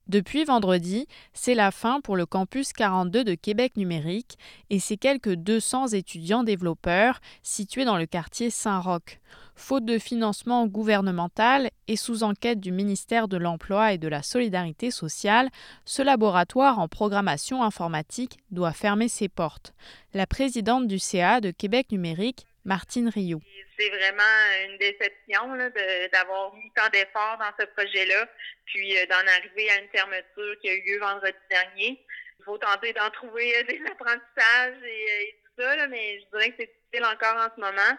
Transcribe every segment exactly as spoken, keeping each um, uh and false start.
Depuis vendredi, c'est la fin pour le campus quarante-deux de Québec numérique et ses quelques deux cents étudiants développeurs situés dans le quartier Saint-Roch. Faute de financement gouvernemental et sous enquête du ministère de l'Emploi et de la Solidarité sociale, ce laboratoire en programmation informatique doit fermer ses portes. La présidente du C A de Québec numérique, Martine Rioux. C'est vraiment une déception là, de, d'avoir mis tant d'efforts dans ce projet-là, puis euh, d'en arriver à une fermeture qui a eu lieu vendredi dernier. Il faut tenter d'en trouver euh, des apprentissages et, euh, et tout ça, là, mais je dirais que c'est difficile encore en ce moment.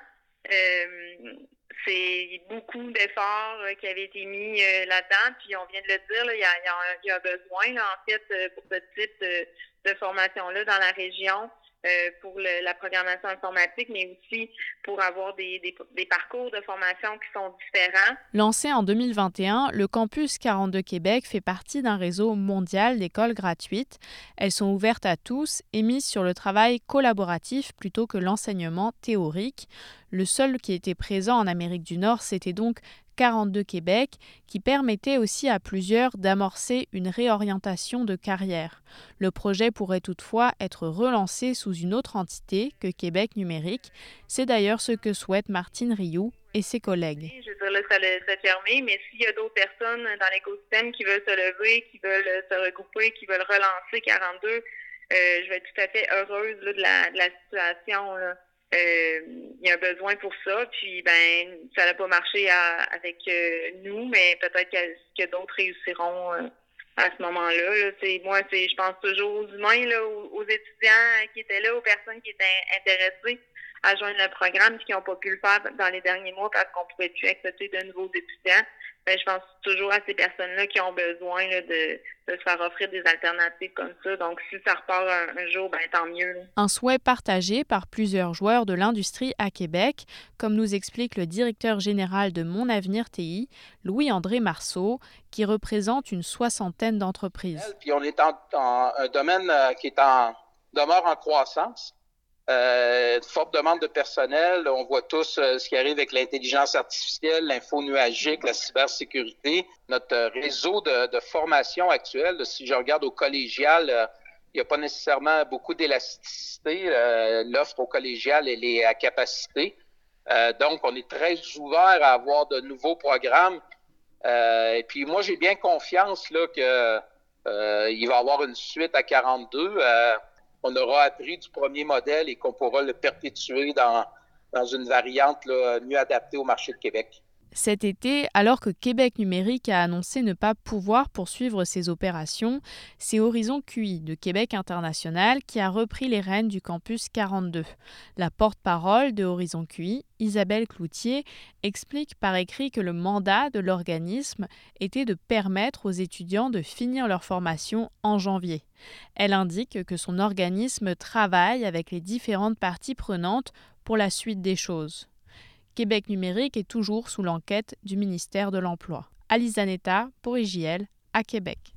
Euh, c'est beaucoup d'efforts euh, qui avaient été mis euh, là-dedans, puis on vient de le dire, là, il y a, il y a, il y a besoin là, en fait euh, pour ce type de, de formation-là dans la région. Euh, pour le, la programmation informatique, mais aussi pour avoir des, des, des parcours de formation qui sont différents. Lancé en deux mille vingt et un, le Campus quarante-deux Québec fait partie d'un réseau mondial d'écoles gratuites. Elles sont ouvertes à tous et mises sur le travail collaboratif plutôt que l'enseignement théorique. Le seul qui était présent en Amérique du Nord, c'était donc quarante-deux Québec, qui permettait aussi à plusieurs d'amorcer une réorientation de carrière. Le projet pourrait toutefois être relancé sous une autre entité que Québec numérique. C'est d'ailleurs ce que souhaite Martine Rioux et ses collègues. Je veux dire, là, ça s'est fermé, mais s'il y a d'autres personnes dans l'écosystème qui veulent se lever, qui veulent se regrouper, qui veulent relancer quarante-deux, euh, je vais être tout à fait heureuse là, de, la, de la situation, là. Euh, il y a un besoin pour ça, puis ben ça n'a pas marché à, avec euh, nous, mais peut-être que, que d'autres réussiront euh, à ce moment-là. Là. C'est, moi, c'est, je pense toujours aux humains, là, aux, aux étudiants qui étaient là, aux personnes qui étaient intéressées à joindre le programme et qui n'ont pas pu le faire dans les derniers mois parce qu'on ne pouvait plus accepter de nouveaux étudiants. Ben, je pense toujours à ces personnes-là qui ont besoin là, de, de se faire offrir des alternatives comme ça. Donc, si ça repart un, un jour, ben, tant mieux. Là. Un souhait partagé par plusieurs joueurs de l'industrie à Québec, comme nous explique le directeur général de Mon Avenir T I, Louis-André Marceau, qui représente une soixantaine d'entreprises. Puis on est en, en un domaine qui est en demeure en croissance. Euh, forte demande de personnel. On voit tous euh, ce qui arrive avec l'intelligence artificielle, l'info nuagique, la cybersécurité. Notre euh, réseau de, de formation actuel, si je regarde au collégial, euh, il n'y a pas nécessairement beaucoup d'élasticité. Euh, l'offre au collégial, elle est à capacité. Euh, donc, on est très ouvert à avoir de nouveaux programmes. Euh, et puis, moi, j'ai bien confiance là que euh, il va y avoir une suite à quarante-deux. Euh, on aura appris du premier modèle et qu'on pourra le perpétuer dans, dans une variante là, mieux adaptée au marché de Québec. Cet été, alors que Québec numérique a annoncé ne pas pouvoir poursuivre ses opérations, c'est Horizon Q I de Québec International qui a repris les rênes du campus quarante-deux. La porte-parole de Horizon Q I, Isabelle Cloutier, explique par écrit que le mandat de l'organisme était de permettre aux étudiants de finir leur formation en janvier. Elle indique que son organisme travaille avec les différentes parties prenantes pour la suite des choses. Québec numérique est toujours sous l'enquête du ministère de l'Emploi. Alice Zanetta pour I J L à Québec.